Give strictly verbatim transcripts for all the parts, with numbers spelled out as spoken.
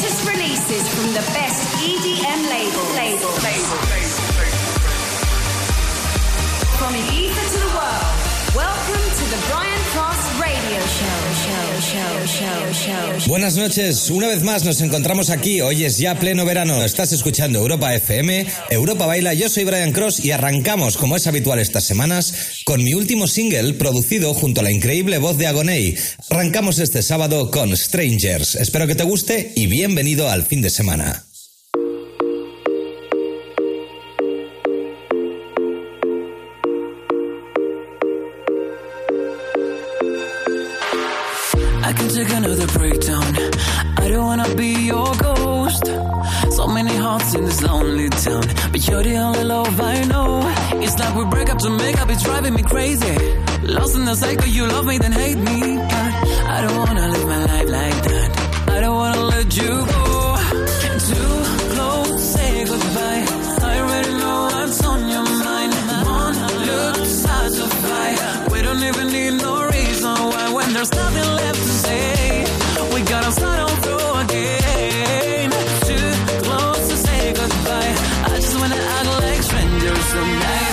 latest releases from the best E D M label. Label. Label. From Ibiza to the world, welcome to the Brian Cross Radio Show. Show, show, show, show, show. Buenas noches, una vez más nos encontramos aquí. Hoy es ya pleno verano. Estás escuchando Europa F M, Europa Baila. Yo soy Brian Cross y arrancamos, como es habitual estas semanas, con mi último single producido junto a la increíble voz de Agoney. Arrancamos este sábado con Strangers. Espero que te guste y bienvenido al fin de semana. I can take another breakdown. I don't wanna be your ghost. So many hearts in this lonely town, but you're the only love I know. It's like we break up to make up, it's driving me crazy. Lost in the cycle, you love me then hate me, but I don't wanna live my life like that. I don't wanna let you go. Too close, say goodbye. I already know what's on your mind. One look satisfied. We don't even need no reason why. When there's nothing left to say, we gotta start on through again. Too close to say goodbye. I just wanna act like strangers tonight.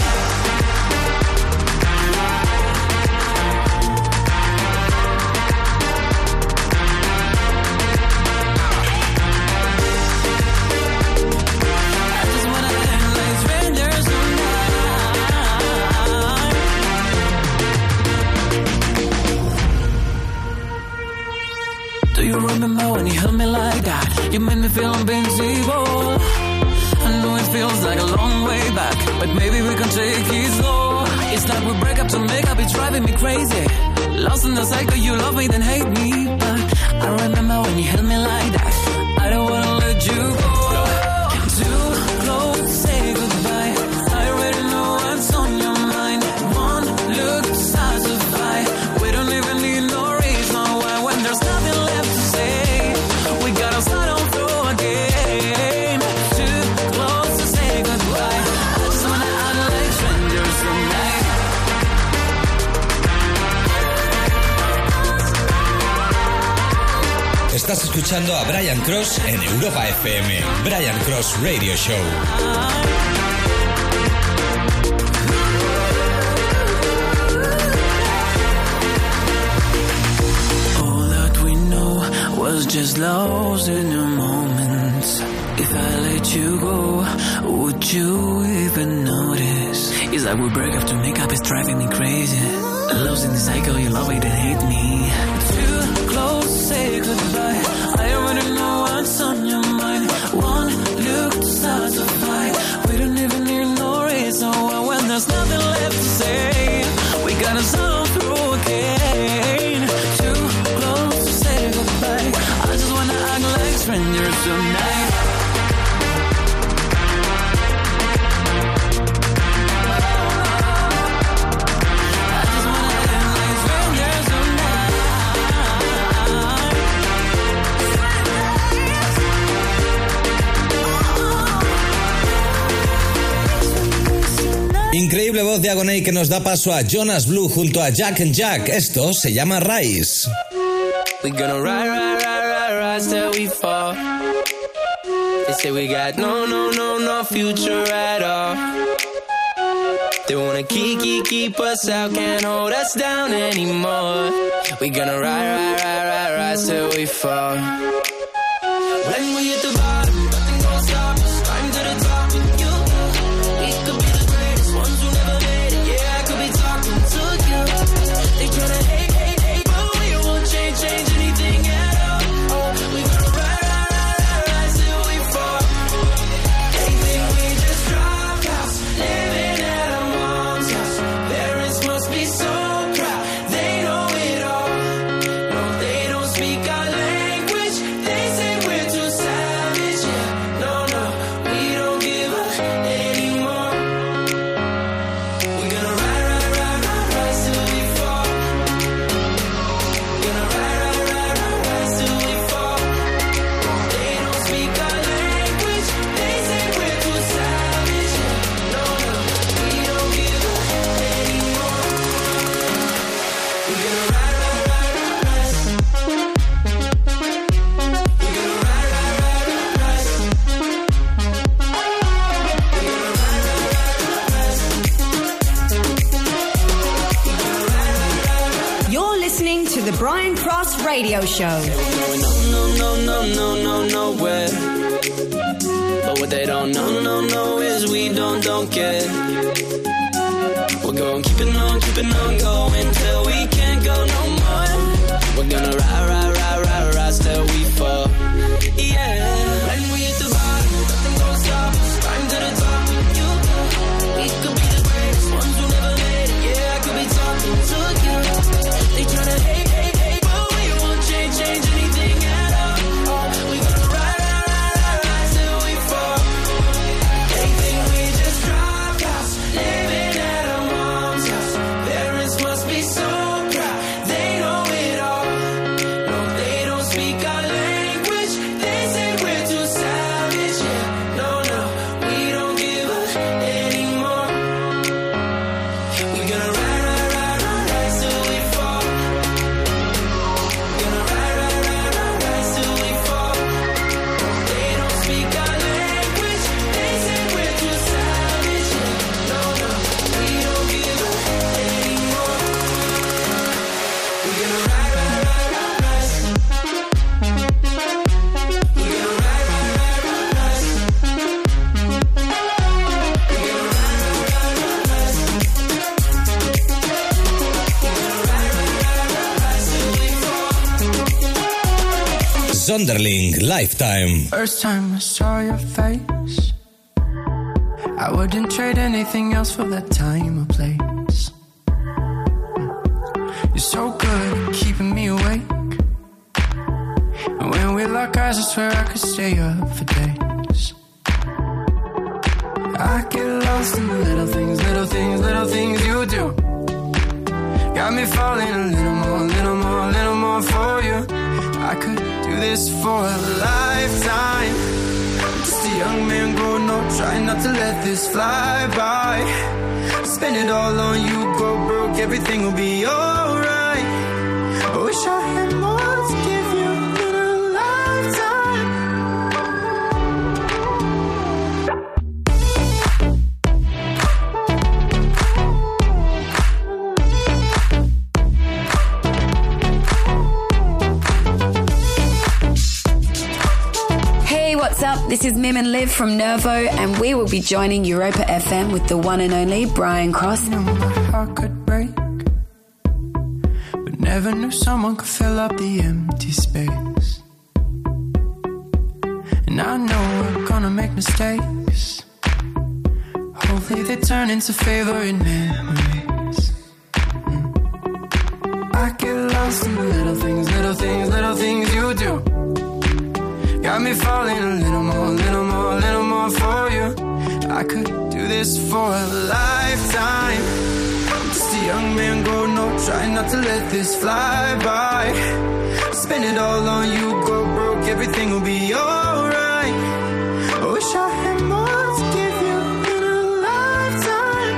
I just wanna act like strangers tonight. Do you remember when you held me like that? You made me feel invincible. I know it feels like a long way back, but maybe we can take it slow. It's like we break up to make up, it's driving me crazy. Lost in the cycle, you love me then hate me, but I remember when you held me like that. I don't wanna let you go. Too close, say goodbye. I already know what's on your mind. One look satisfied. We don't even need no reason why. When there's nothing left to say, we gotta start on through again. Too close to say goodbye. I just wanna act like strangers tonight. Estás escuchando a Brian Cross en Europa F M. Brian Cross Radio Show. All that we know was just lost in the moment. If I let you go, would you even notice? It's like we break up to make up, it's driving me crazy. Lost in the cycle, you love it and hate me. Too close, say goodbye. I already know what's on your mind. One look to satisfy. We don't even need no reason why. When there's nothing left to say, we gotta start through again. Too close to say goodbye. I just wanna act like strangers tonight. I just wanna act like strangers tonight. Increíble voz de Agoney que nos da paso a Jonas Blue junto a Jack and Jack. Esto se llama Rise. We gonna ride, ride, ride, ride, rise till we fall. They say we got no, no, no, no future at all. They wanna keep, keep, keep us out, can't hold us down anymore. We gonna ride, ride, ride, ride, rise till we fall. When we hit the bottom, nothing gon' stop us. Climb to the top with you. We could be the greatest ones who never made it. Yeah, I could be talking to you. They tryna hate, hate, hate, but we won't change, change anything at all. Oh, we gonna ride, ride, ride, ride, rise till we fall. They think we just dropped out, living at our mom's house. Parents must be so proud, they know it all. No, they don't speak our language, Radio Show. We're going no, no, no, no, no, no, nowhere. But what they don't know, no, no, is we don't, don't care. We're going keeping on, keeping on going till we can't go no more. We're gonna ride, ride, ride, ride, ride till we fall. Yeah. When we hit the bottom, nothing gon' stop us. Climb to the top, you know. We could be the greatest ones who never made it. Yeah, I could be talking to you. They tryna hate, hate, hate, but we won't change, change anything at all. Oh, we gonna ride, ride, ride, ride, ride till we fall. They think we just drop house, living at our mom's house. Parents must be so proud, they know it all. No, they don't speak our language. They say we're too savage. Yeah, no, no, we don't give up anymore. We gonna ride, ride, ride, ride, ride till we fall. Gonna ride, ride, ride, ride, ride till we fall. They don't speak our language. They say we're too savage. Yeah, no, no, we don't give up anymore. We gonna ride, ride, ride, ride, ride. We gonna ride, ride, ride, ride, ride. We gonna ride, ride, ride, ride, ride. Zonderling, Lifetime. First time I saw your face, I wouldn't trade anything else for that time or place. You're so good at keeping me awake, and when we lock eyes I swear I could stay up for days. I get lost in the little things, little things, little things you do. Got me falling a little more, little more, little more for you. I could do this for a lifetime. Just a young man growing up, trying not to let this fly by. Spend it all on you, go broke, everything will be alright. I wish I had more to give you in a lifetime. Hey, what's up? This is Mim and Liv from Nervo, and we will be joining Europa F M with the one and only Brian Cross. I knew my heart could break, but never knew someone could fill up the empty space. And I know we're gonna make mistakes, hopefully they turn into favorite memories. Mm. I get lost in the little things, little things, little things you do. Got me falling a little more, little more, little more for you. I could do this for a lifetime. I'm just a young man growing up, trying not to let this fly by. Spend it all on you, go broke, everything will be alright. I wish I had more to give you in a lifetime.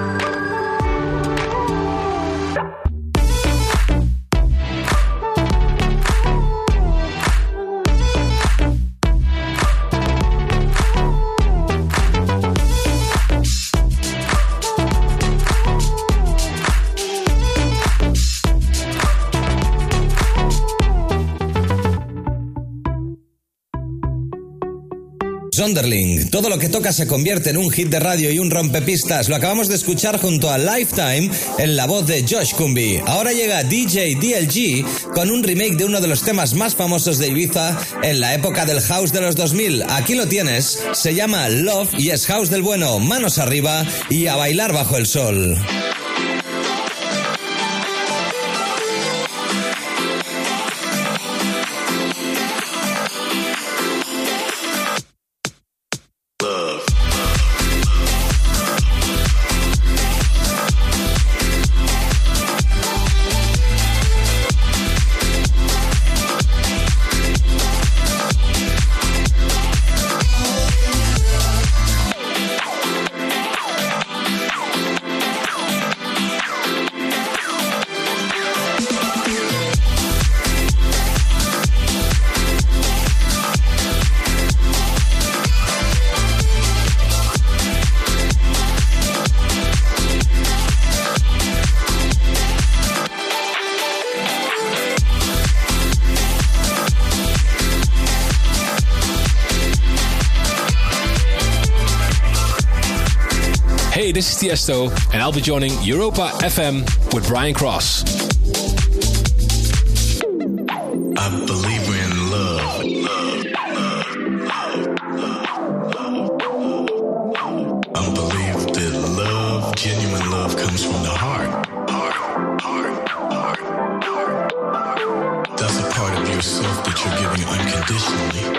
Zonderling, todo lo que toca se convierte en un hit de radio y un rompepistas. Lo acabamos de escuchar junto a Lifetime en la voz de Josh Cumby. Ahora llega D J D L G con un remake de uno de los temas más famosos de Ibiza en la época del house de los dos mil. Aquí lo tienes, se llama Love y es house del bueno. Manos arriba y a bailar bajo el sol. Hey, this is Tiesto, and I'll be joining Europa F M with Brian Cross. I believe we're in love. I believe that love, genuine love, comes from the heart. Heart, heart, heart, heart. That's a part of yourself that you're giving unconditionally.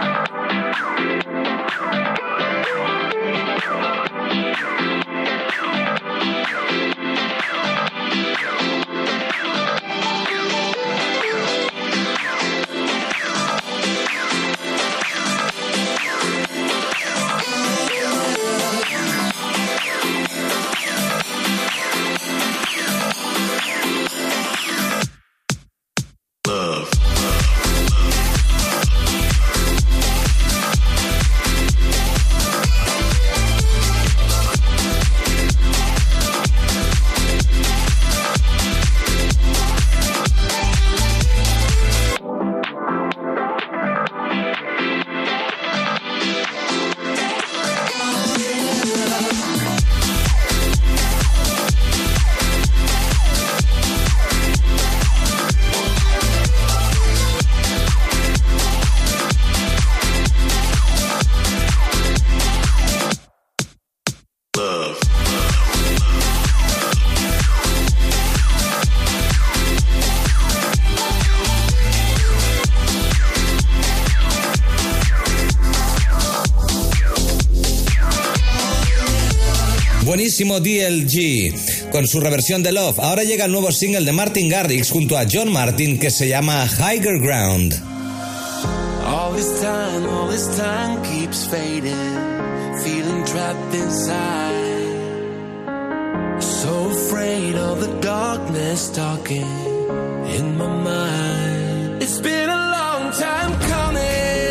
Buenísimo D L G con su reversión de Love. Ahora llega el nuevo single de Martin Garrix junto a John Martin que se llama Higher Ground. All this time, all this time keeps fading, feeling trapped inside. So afraid of the darkness talking in my mind. It's been a long time coming.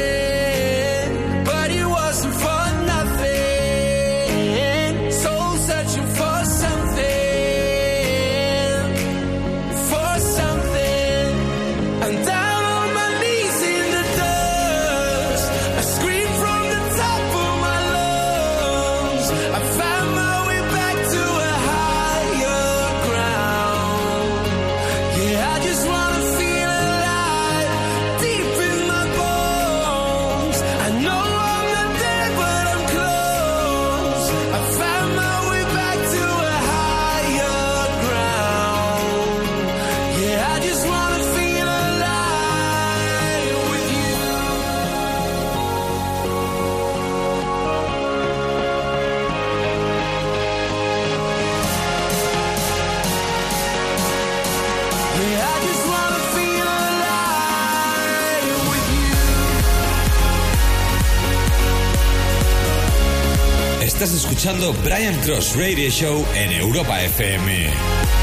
Estás escuchando Brian Cross Radio Show en Europa F M.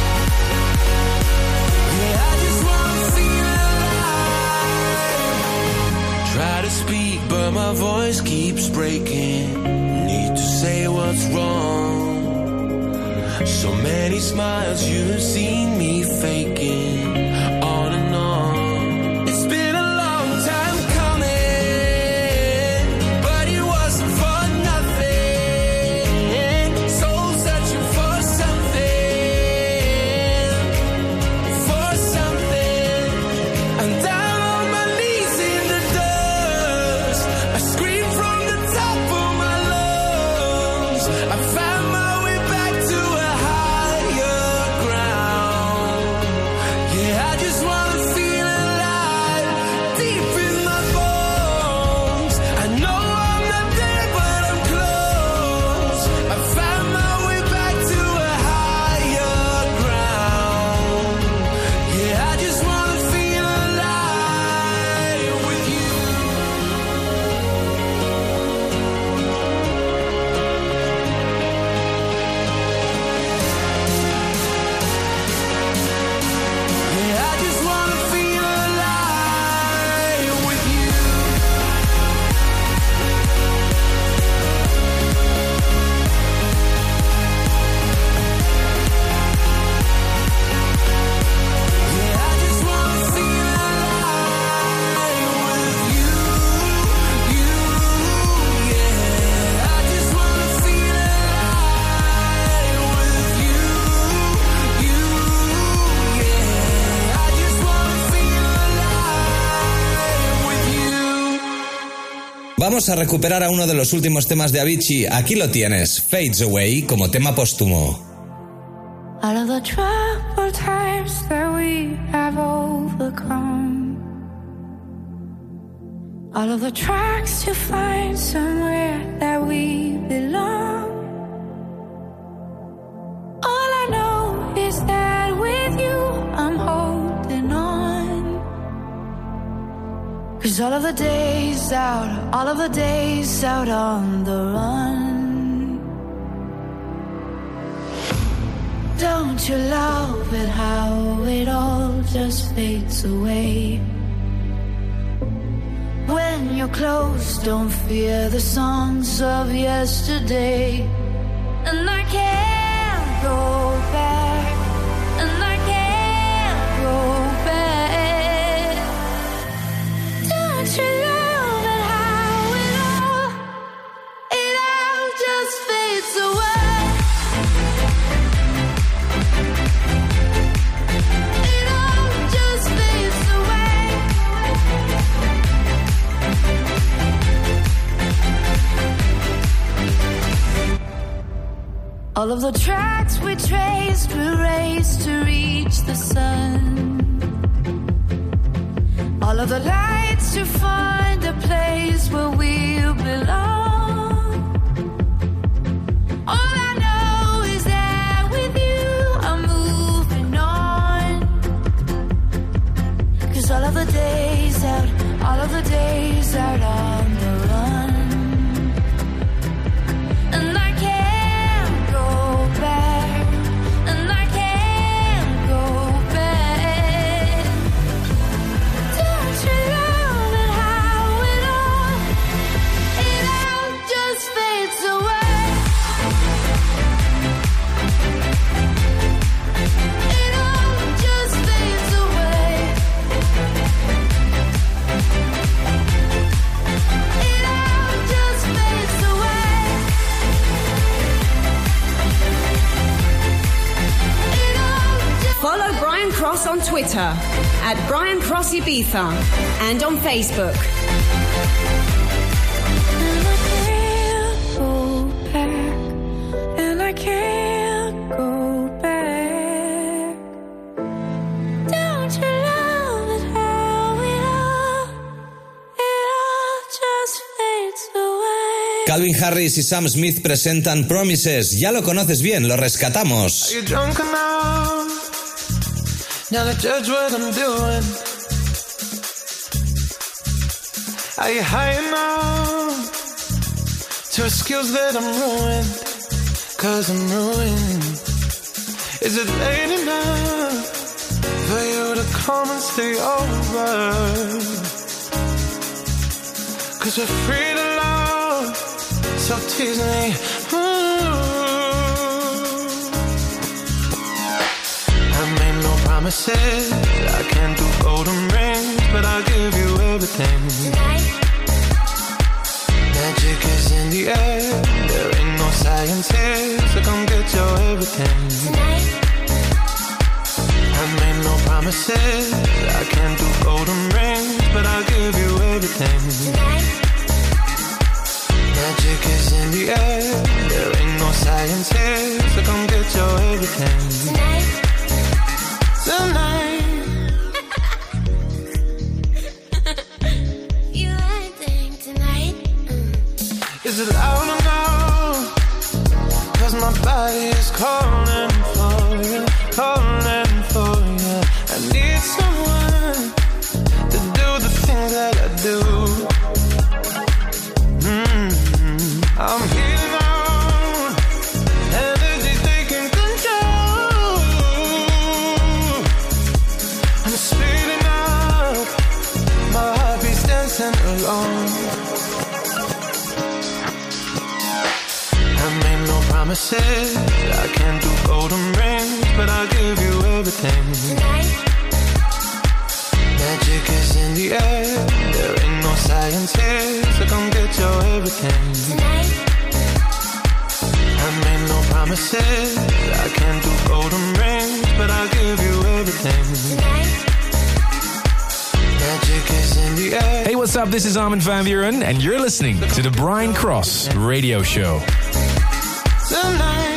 Try to speak, but my voice keeps breaking. Need to say what's wrong. So many smiles you've seen me faking, on and on. It's been a long time coming, but it wasn't for nothing. Soul searching for something, for something. And down on my knees in the dust, I scream from the top of my lungs. I found my way back to a higher ground. Yeah. Vamos a recuperar a uno de los últimos temas de Avicii. Aquí lo tienes, Fades Away, como tema póstumo. All of the troubled times that we have overcome, all of the tracks to find somewhere that we belong. All I know is that with you I'm holding on. 'Cause all of the days out, all of the days out on the run. Don't you love it how it all just fades away? When you're close, don't fear the songs of yesterday. And I can't go back, and I can't go back. Don't you love it how it all, it all just fades away? It all just fades away. All of the tracks we traced, we raced to reach the sun. All of the lights to find a place where we'll belong. All I know is that with you I'm moving on. 'Cause all of the days out, all of the days out on the run. And I can't go back, and I can't go back. Don't you love it how it all, it all just fades away? It all just fades away. It all just fades away. It all just Follow Brian Cross on Twitter at Brian Cross Ibiza and on Facebook. And I can't go back, and I can't go back. Don't you love it how it all, it all just fades away? Calvin Harris y Sam Smith presentan Promises. Ya lo conoces bien, lo rescatamos. Are you drunk enough now to judge what I'm doing? Are you high enough to excuse that I'm ruined? 'Cause I'm ruined. Is it late enough for you to come and stay over? 'Cause we're free to love, so tease me. Ooh. I made no promises, I can't do golden rings, but I'll give you everything. Magic is in the air, there ain't no science here, so come get your everything. I made no promises, I can't do golden rings, but I'll give you everything. Magic is in the air, there ain't no science here, so come get your everything. Tonight. You acting tonight? Is it loud enough? 'Cause my body is calling for you, calling for you. I need someone to do the things that I do. Mm-hmm. I'm healing on, energy's taking control. I'm speeding up, my heartbeat's dancing alone. I made no promises, I can't do golden rings, but I'll give you everything. Magic is in the air, there ain't no science here, so come get your everything. I made no promises, I can't do golden rings, but I'll give you everything. Hey, what's up? This is Armin van Buuren, and you're listening to the Brian Cross Radio Show. Tonight.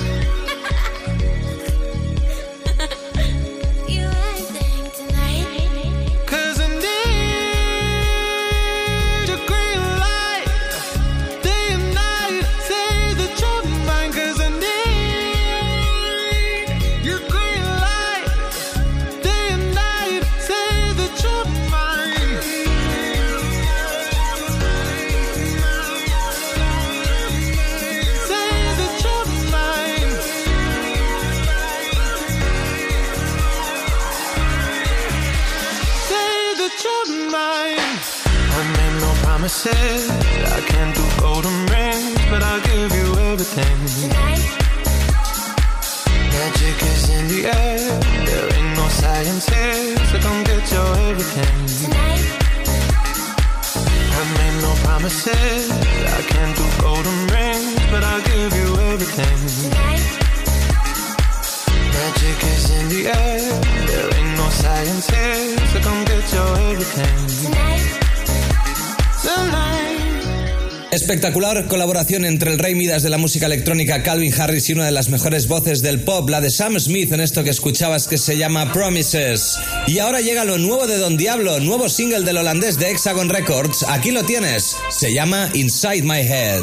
I can't do golden rings, but I'll give you everything. Tonight. Magic is in the air. There ain't no science here, so come get your everything. Tonight. I made no promises. I can't do golden rings, but I'll give you everything. Tonight. Magic is in the air. There ain't no science here, so come get your everything. Tonight. Espectacular colaboración entre el rey Midas de la música electrónica Calvin Harris y una de las mejores voces del pop, la de Sam Smith, en esto que escuchabas que se llama Promises. Y ahora llega lo nuevo de Don Diablo, nuevo single del holandés de Hexagon Records. Aquí lo tienes, se llama Inside My Head.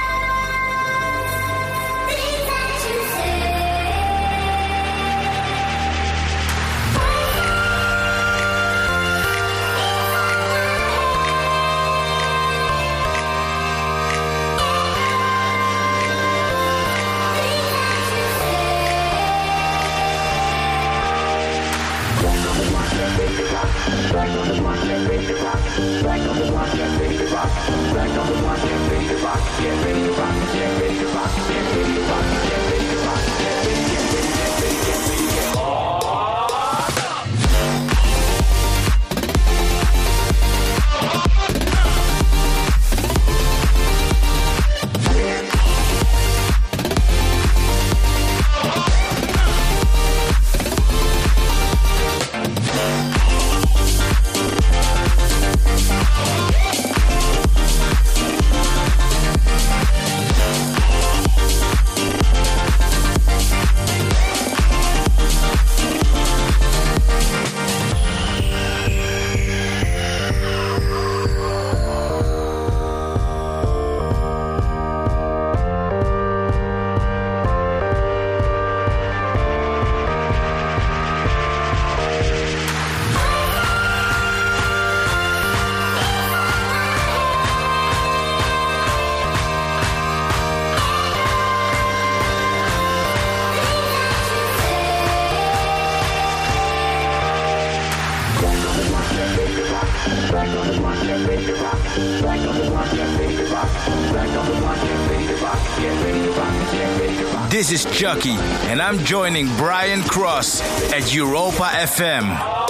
This is Chucky, and I'm joining Brian Cross at Europa F M.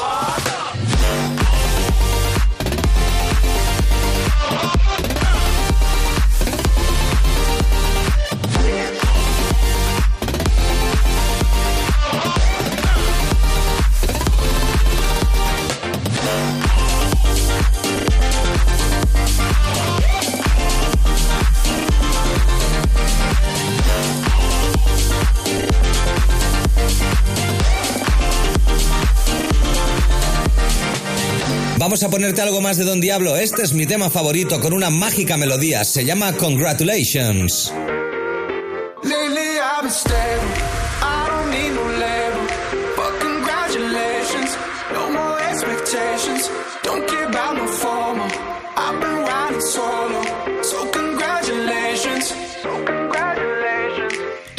Vamos a ponerte algo más de Don Diablo. Este es mi tema favorito con una mágica melodía. Se llama Congratulations. Lately I've been stable. I don't need no label. But congratulations. No more expectations. Don't care about no formal. I've been riding solo. So congratulations. So congratulations.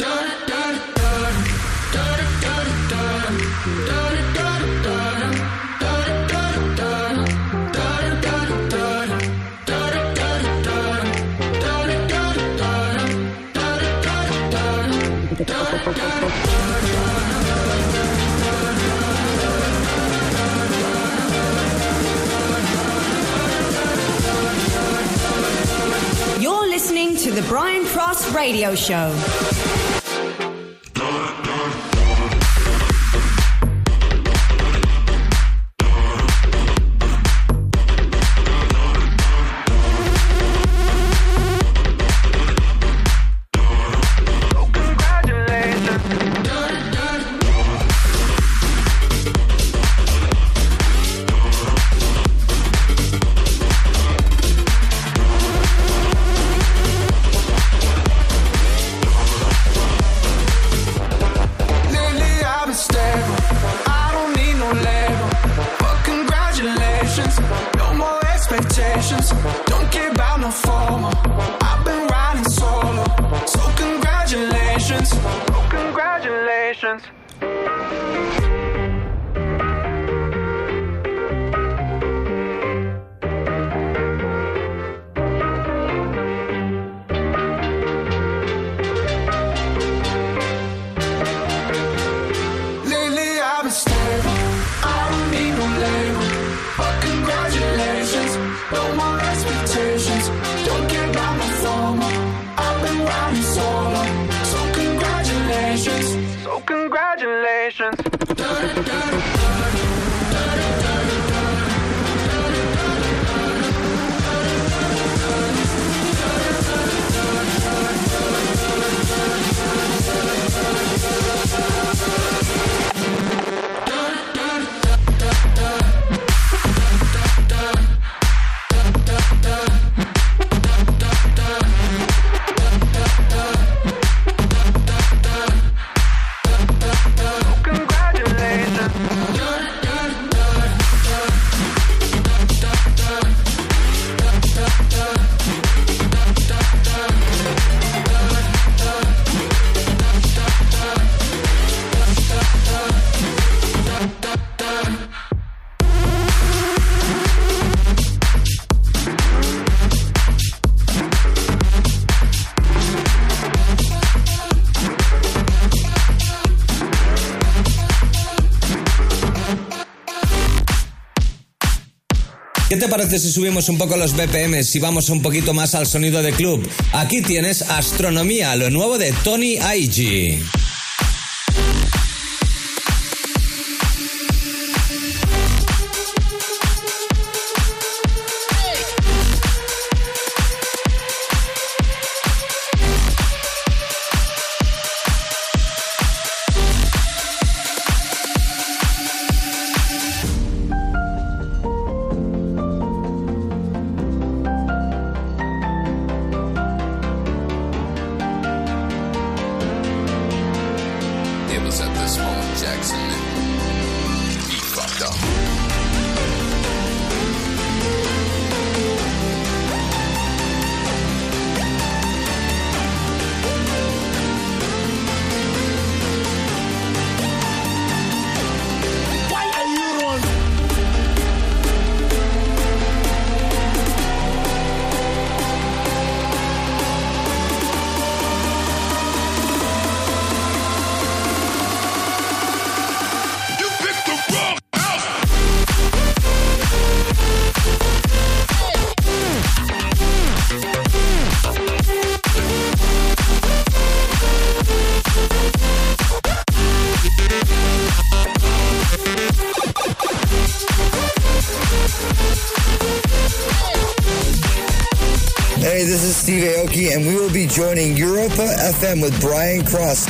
You're listening to the Brian Cross Radio Show. no formal. I've been riding solo. So congratulations. Oh, congratulations. No more expectations. Don't care about my formal. I've been riding solo. So congratulations. So congratulations. ¿Qué te parece si subimos un poco los B P Ms y vamos un poquito más al sonido de club? Aquí tienes Astronomía, lo nuevo de Tony I G. Hey, this is Steve Aoki, and we will be joining Europa F M with Brian Cross.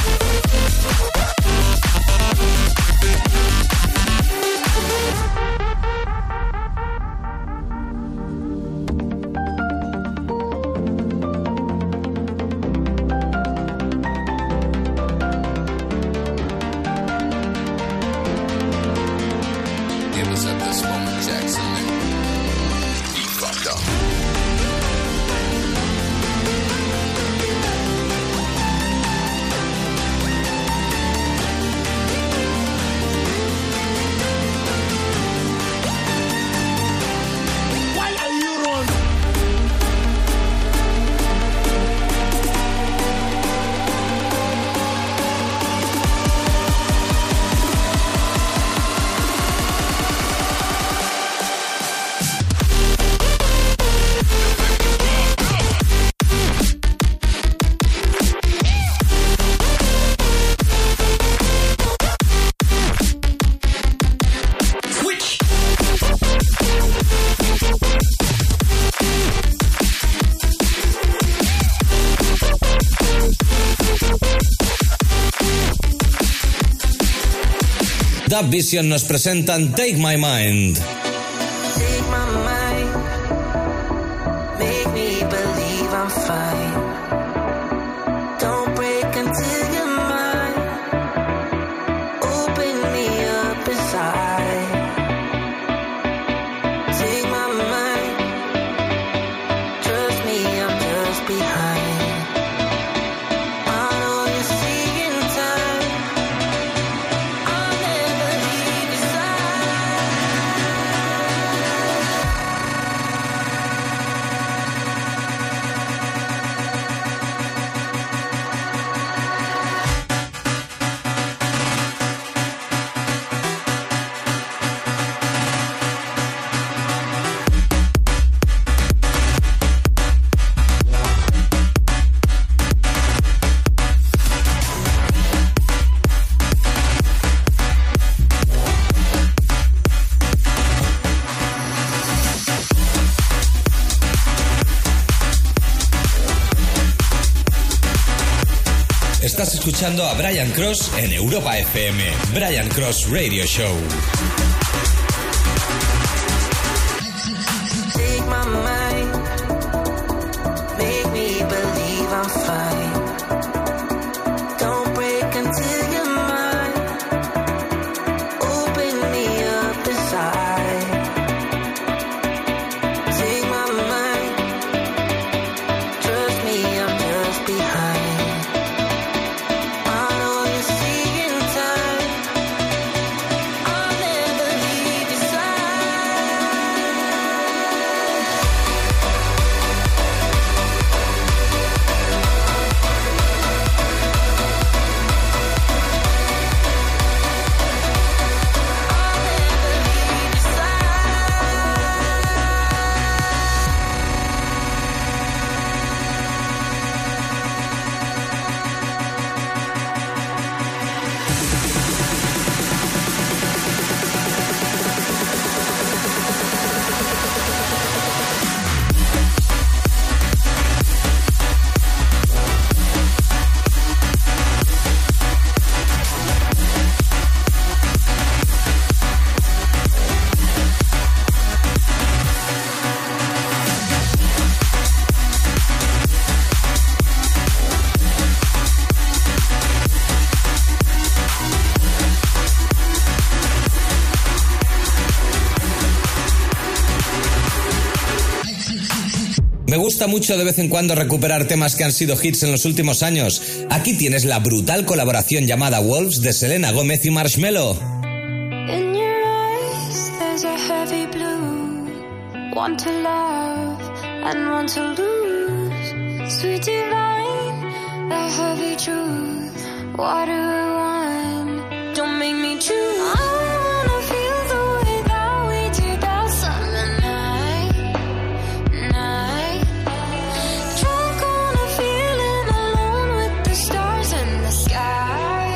Dub Vision nos presentan Take My Mind. Take my mind, make me believe I'm fine. Don't break until you're mine. Open me up inside. Take my mind, trust me. Estás escuchando a Brian Cross en Europa F M. Brian Cross Radio Show. Take my mind, make me believe I'm fine. Don't break until you're mine. Open me up inside. Take my mind, trust me, I'm just behind. I know you're seeing time. I'll never leave your Me gusta mucho de vez en cuando recuperar temas que han sido hits en los últimos años. Aquí tienes la brutal colaboración llamada Wolves de Selena Gomez y Marshmello. In your eyes, there's a heavy blue. One to love and one to lose. Sweet divine, the heavy truth. Water or wine, don't make me choose. I wanna feel the way that we did that summer night. Night. Drunk on a feeling alone with the stars in the sky.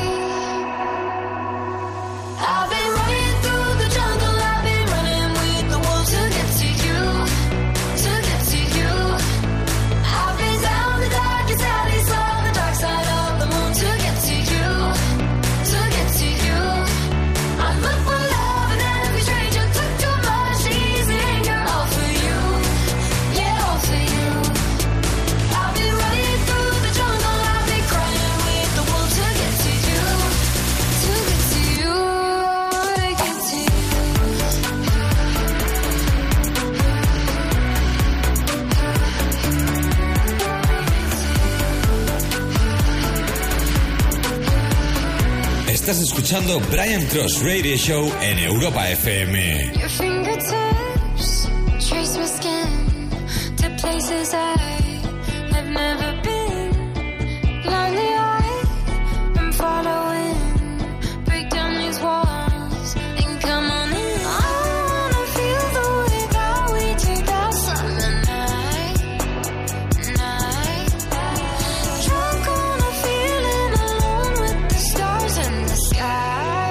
I've been running through the jungle, I've been running with the wolves to get to you, to get to you. I've been down the darkest alleys, on the dark side of the moon to get to you, to get to you. I look for love and every stranger took too much easy anger, all for you, yeah, all for you. I've been running through the jungle, I've been crying with the wolves to get to you, to get to you, to get to you. Estás escuchando Brian Cross Radio Show en Europa F M. Your fingertips trace my skin to places I have never been. Blindly I am following. Break down these walls and come on in. I wanna feel the way that we did that summer night. Night. Drunk on a feeling alone with the stars in the sky.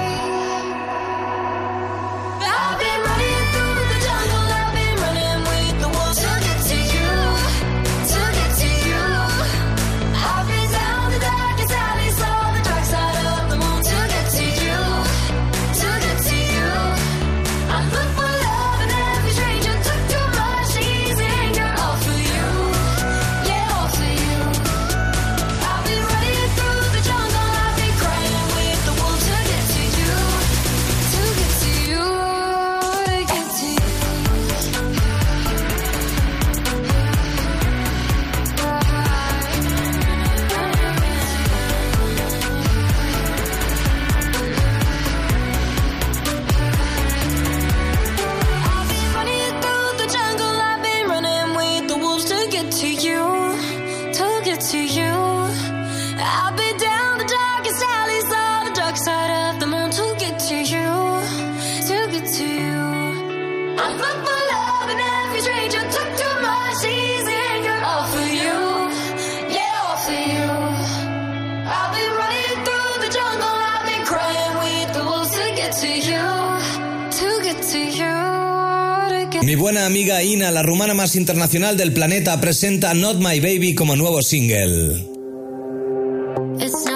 I've been running through the jungle, I've been running with the wolves to get to you, to get to you. I've been down the darkest alleys, on the dark side of the moon to get to you, to get to you. I look for love and every stranger took too much easy anger, all for you, yeah, all for you. I've been running through the jungle, I've been crying with the wolves to get to you, to get to you, to get to you. I've been running through the jungle, I've been running with the wolves to get to you, to get to you. I've been down the darkest alleys, on the dark side of the moon to get to you, to get to you. I look for love and every stranger took too much easy anger, all for you, yeah, all for you. I've been running through the jungle, I've been crying with the wolves to get to you, to get to you, to get. Mi buena amiga Ina, la rumana más internacional del planeta, presenta Not My Baby como nuevo single. It's not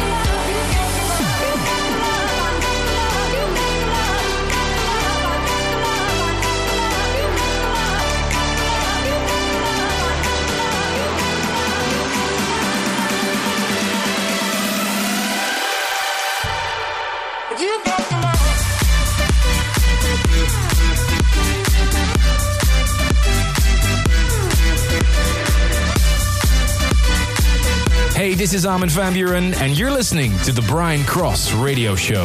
Hey, this is Armin van Buuren, and you're listening to the Brian Cross Radio Show.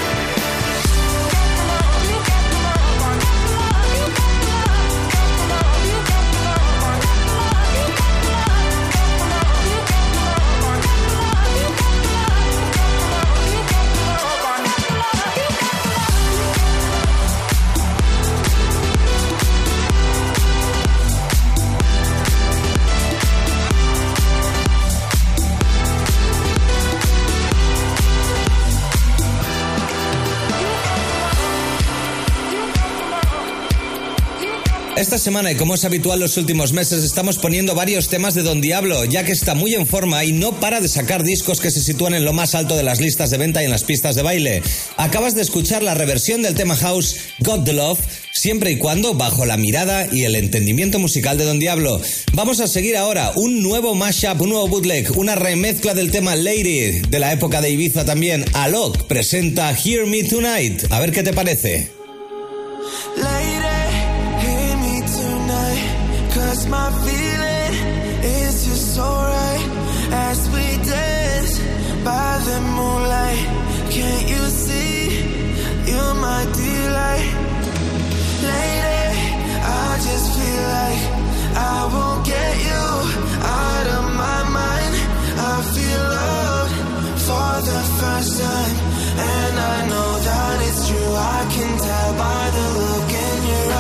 Esta semana, y como es habitual los últimos meses, estamos poniendo varios temas de Don Diablo, ya que está muy en forma y no para de sacar discos que se sitúan en lo más alto de las listas de venta y en las pistas de baile. Acabas de escuchar la reversión del tema house Got the Love, siempre y cuando bajo la mirada y el entendimiento musical de Don Diablo. Vamos a seguir ahora un nuevo mashup, un nuevo bootleg, una remezcla del tema Lady, de la época de Ibiza también. Alok presenta Hear Me Tonight. A ver qué te parece. Cause my feeling is just so right as we dance by the moonlight. Can't you see you're my delight? Lady, I just feel like I won't get you out of my mind. I feel love for the first time, and I know that it's true. I can tell by the look in your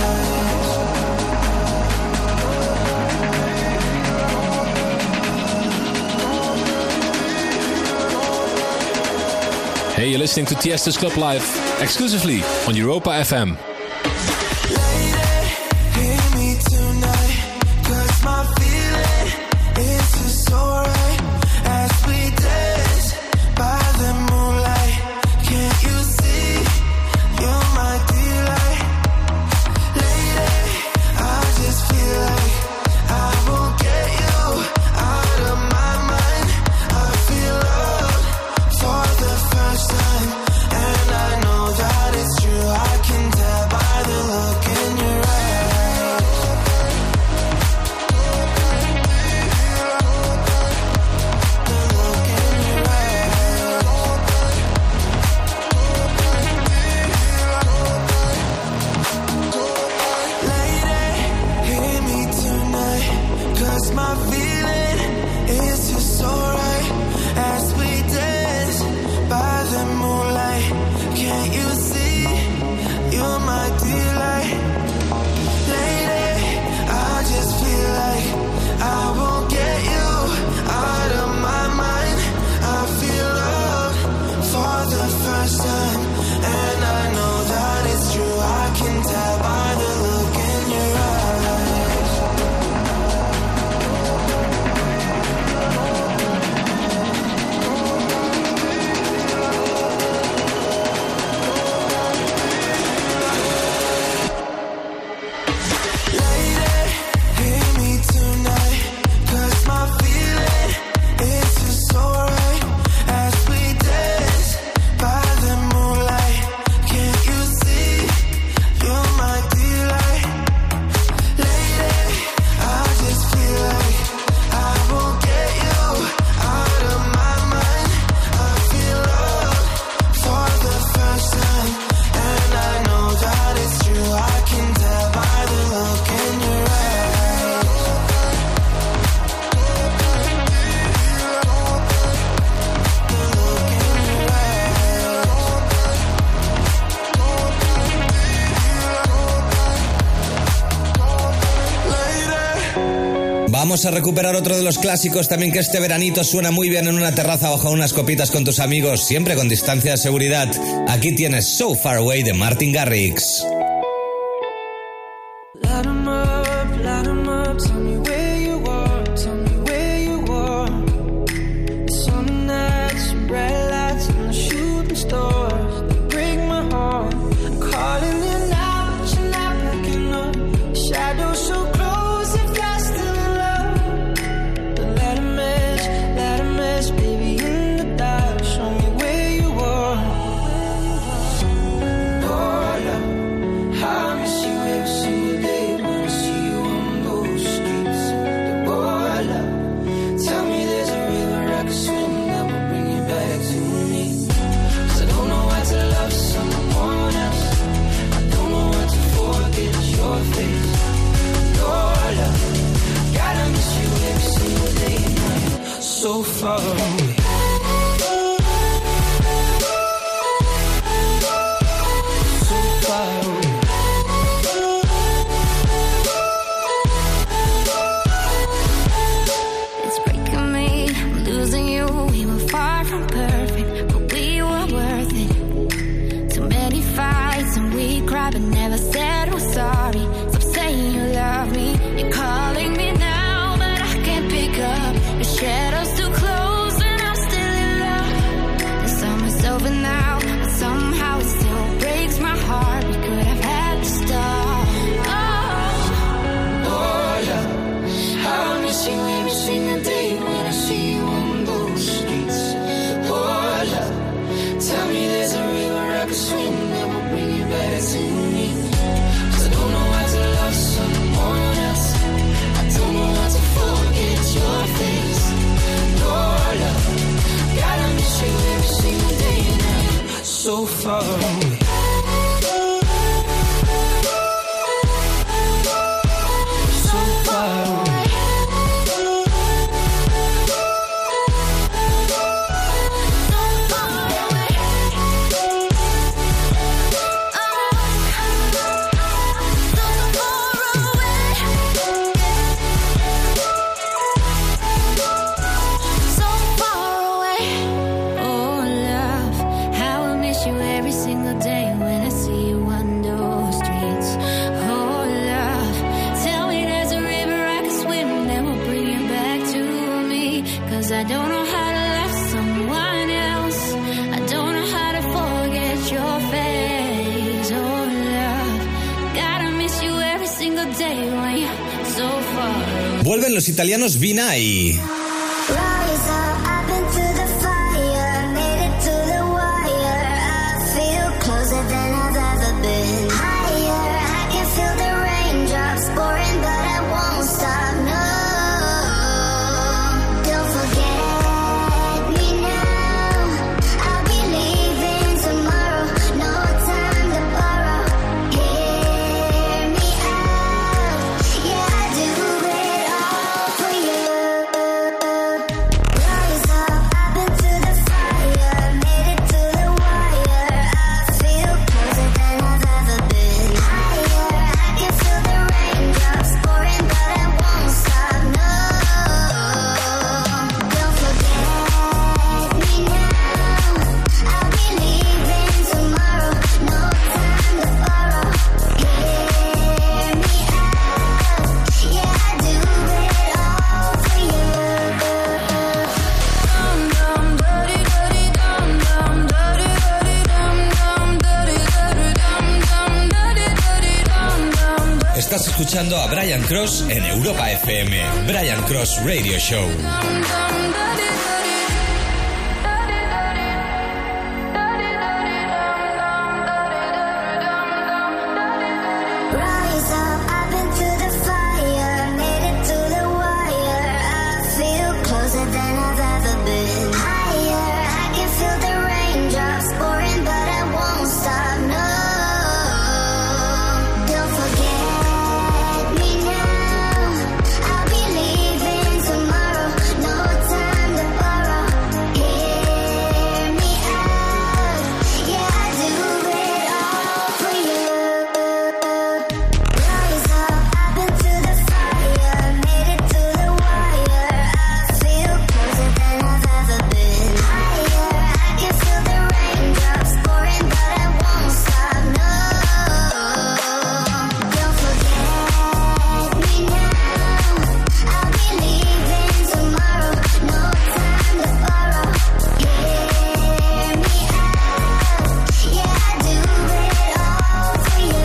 eyes. Hey, you're listening to Tiesto's Club Live exclusively on Europa F M. Vamos a recuperar otro de los clásicos también que este veranito suena muy bien en una terraza bajo unas copitas con tus amigos, siempre con distancia de seguridad. Aquí tienes So Far Away de Martin Garrix. So far away. So far away. It's breaking me, I'm losing you. We were far from perfect, but we were worth it. Too many fights and we cried, but never said we're sorry. Stop saying you love me. You're calling me now, but I can't pick up. Your shadow's too close and I'm still in love. The summer's over now, but somehow it still breaks my heart. We could have had to stop. Oh, oh love, I miss you every single day when I see you on those streets. Oh love, tell me there's a river I can swim that will bring you back to me. 'Cause I don't know how to love someone else. far away. So far away. I don't know how to love someone else. I don't know how to forget your face. Oh love, gotta miss you every single day when you're so far away. Vuelven los italianos Vina y... Rise up, I've been through the fire, made it to the wire. I feel closer than I've ever been. Higher, I can feel the raindrops pouring, but I won't stop, no. Estás escuchando a Brian Cross en Europa F M. Brian Cross Radio Show. Rise up, I've been through the fire, made it to the wire. I feel closer than I've ever been. Higher, I can feel the raindrops pouring, but I won't stop, no. Don't forget me now. I'll be leaving tomorrow, no time to borrow. Hear me out, yeah, I do it all for you. Rise up, I've been through the fire, made it to the wire. I feel closer than I've ever been. Higher, I can feel the raindrops pouring, but I won't stop, no. Don't forget me now. I'll be leaving tomorrow, no time to borrow. Hear me out, yeah, I do it all for you.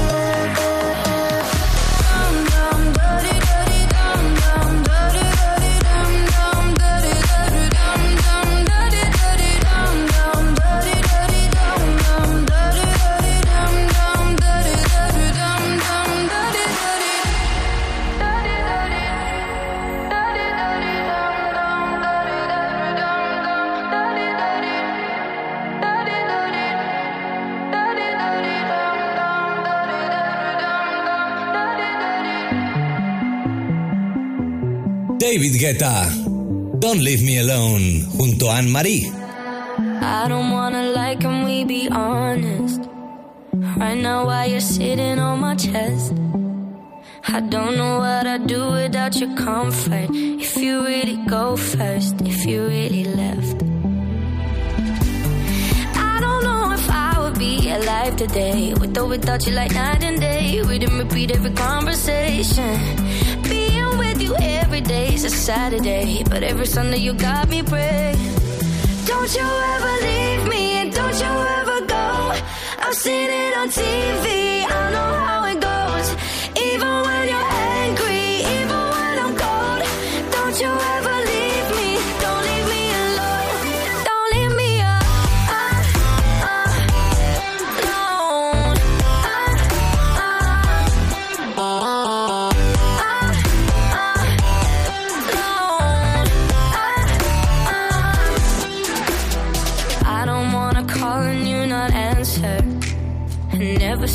David Guetta, Don't Leave Me Alone, junto a Anne-Marie. I don't wanna lie, can we be honest? Right now while you're sitting on my chest, I don't know what I'd do without your comfort. If you really go first, if you really left, I don't know if I would be alive today, with or without you like night and day. We didn't repeat every conversation. Being with you every day's a Saturday, but every Sunday you got me praying. Don't you ever leave me, and don't you ever go. I've seen it on T V, I know how it goes. Even when you're angry, even when I'm cold, don't you ever leave me, don't leave me alone. Don't leave me alone. I don't wanna call and you not answer.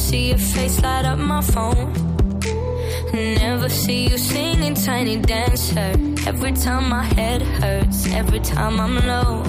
see your face light up my phone. Never see you singing Tiny Dancer. Every time my head hurts, every time I'm low.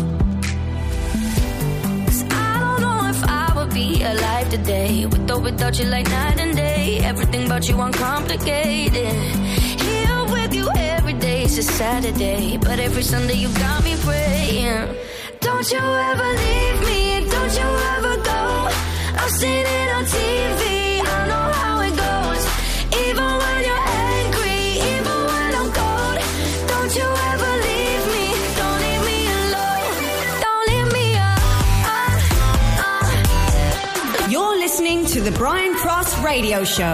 Cause I don't know if I would be alive today, with or without you like night and day. Everything about you uncomplicated. Here with you every day is a Saturday, but every Sunday you got me praying. Don't you ever leave me, don't you ever go. I've seen it on T V, I know how it goes. Even when you're angry, even when I'm cold. Don't you ever leave me, don't leave me alone. Don't leave me alone. You're listening to the Brian Cross Radio Show.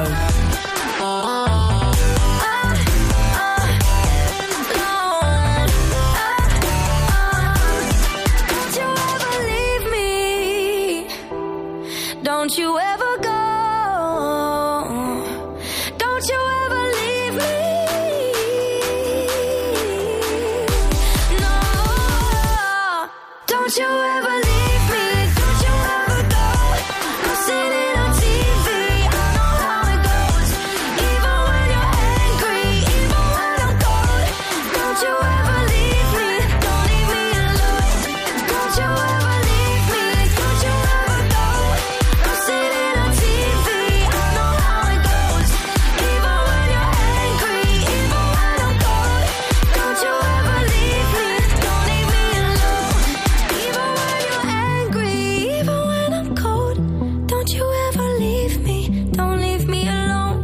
Don't you ever go. Don't you ever leave me. No. Don't you ever leave me. Don't you ever go. I've seen it on T V. I know how it goes. Even when you're angry, even when I'm cold. Don't you ever leave me. Don't leave me alone. Don't you ever leave me. Don't you ever go. I've seen it on T V. I know how it goes. Even when you're angry, even when I'm cold. Don't you ever leave me. Don't leave me alone. Even when you're angry, even when I'm cold. Don't you ever leave me. Don't leave me alone.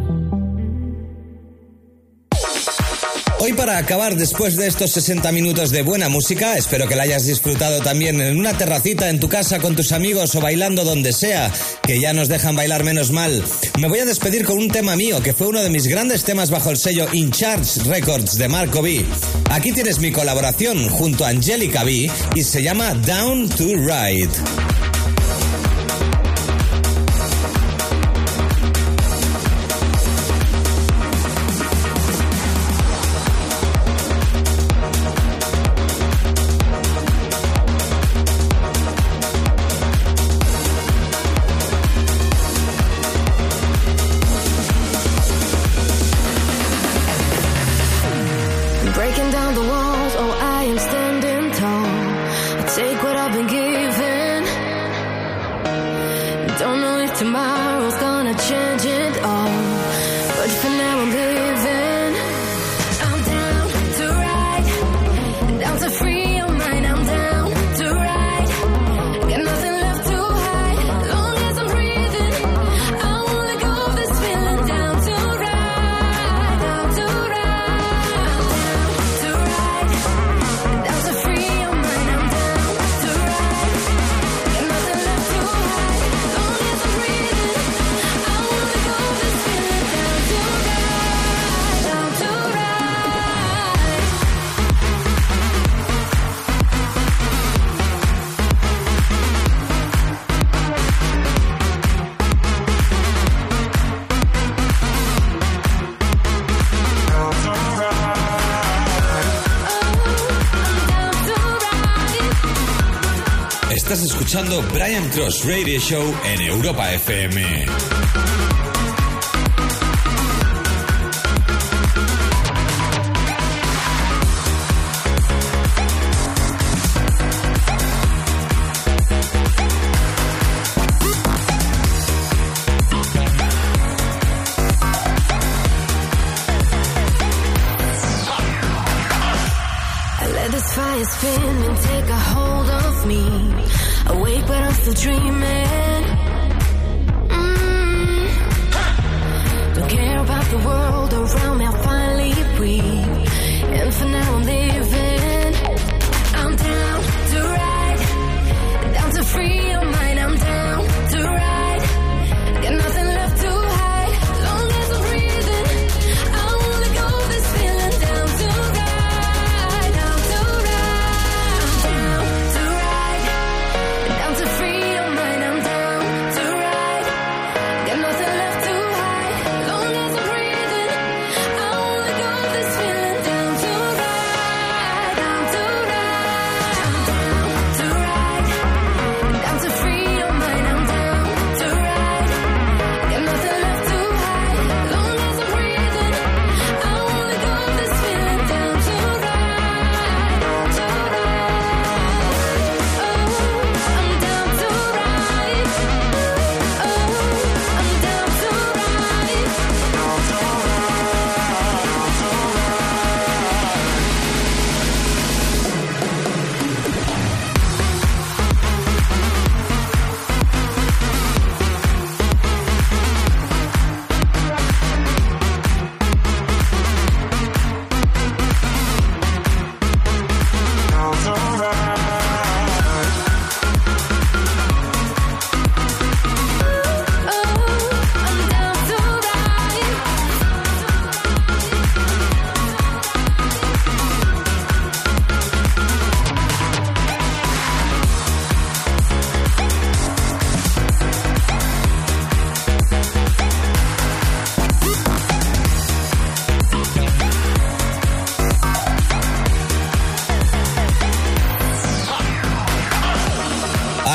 Hoy, para acabar después de estos sesenta minutos de buena música, espero que la hayas disfrutado también en una terracita, en tu casa, con tus amigos o bailando donde sea, que ya nos dejan bailar menos mal. Me voy a despedir con un tema mío, que fue uno de mis grandes temas bajo el sello In Charge Records de Marco B. Aquí tienes mi colaboración junto a Angelica B y se llama Down to Ride. Breaking down the walls, oh, I am standing tall. I take what I've been given. Don't know if tomorrow's gonna change it all, but for now I'm living. I'm down to ride, down to free your mind. I'm down to ride, got nothing left to hide. Long as I'm breathing, I won't let go of this feeling. Down to ride, down to ride. Estás escuchando Brian Cross Radio Show en Europa F M. Fire spin and take a hold of me. Awake but I'm still dreaming. Mm. Don't care about the world around me, I'll finally breathe. And for now I'm living. I'm down to ride, down to free your mind. I'm down to ride, got nothing left to hide. Long as I'm breathing, I won't let go of this feeling. Down to ride, down to ride, down to ride, down to free your mind. I'm down to ride, got nothing left to hide. Long as I'm breathing, I won't let go of this feeling. Down to ride.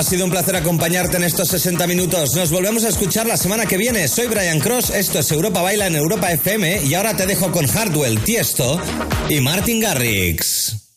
sido un placer acompañarte en estos sesenta minutos. Nos volvemos a escuchar la semana que viene. Soy Brian Cross, esto es Europa Baila en Europa F M y ahora te dejo con Hardwell, Tiesto y Martin Garrix.